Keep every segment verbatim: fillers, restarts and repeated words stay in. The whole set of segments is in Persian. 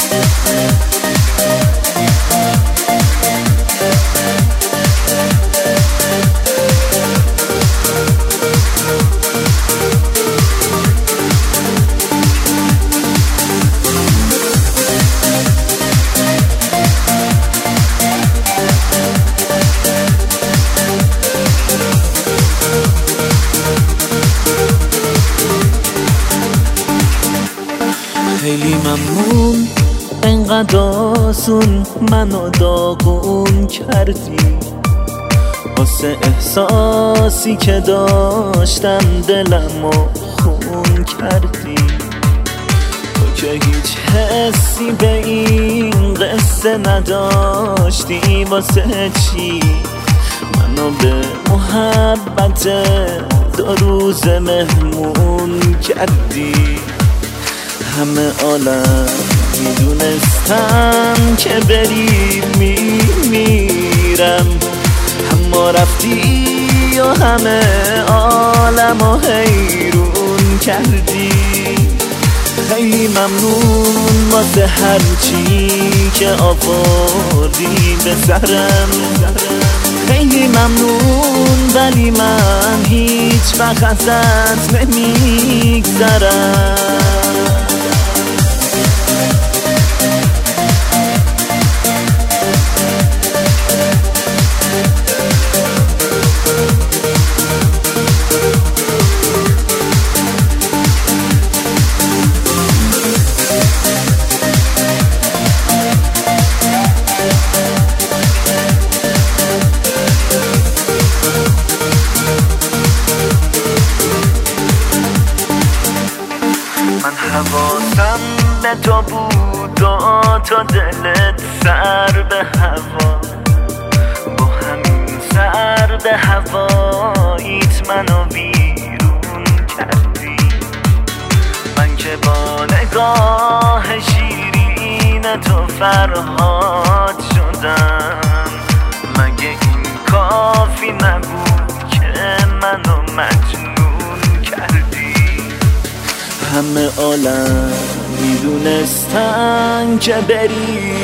خیلی ممنون انقدر آسون منو داغون کردی، واسه احساسی که داشتم دلمو خون کردی. تو که هیچ حسی به این قصه نداشتی، واسه چی منو به محبت دو روز مهمون کردی؟ همه عالم میدونستم که بری میمیرم، اما رفتی و همه عالمو حیرون کردی. خیلی ممنون واسه هر چی که آوردی به سرم، خیلی ممنون ولی من هیچ وقت ازت نمیگذرم. من حواسم به تو بود و تا دلت سر به هوا، با همین سر به هواییت منو بیرون کردی. من که با نگاه شیرین تو فرهاد شدم، مگه این کافی نبود که منو مجنون کردی؟ همه عالم میدونستن که بری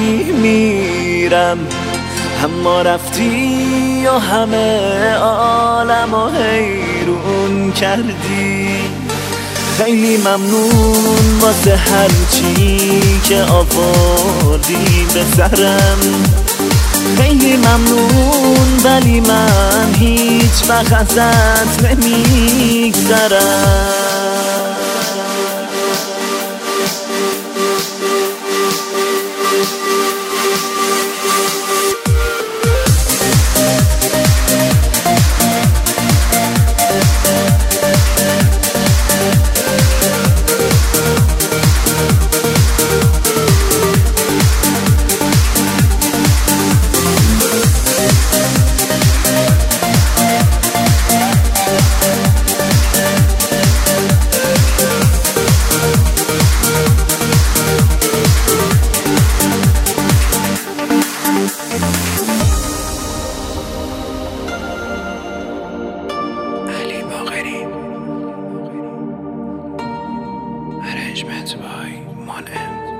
میمیرم، اما رفتی و همه عالمو حیرون کردی. خیلی ممنون واسه هر چی که آوردی به سرم، خیلی ممنون ولی من هیچ وقت ازت نمیگذرم. Arrangement by Mon M.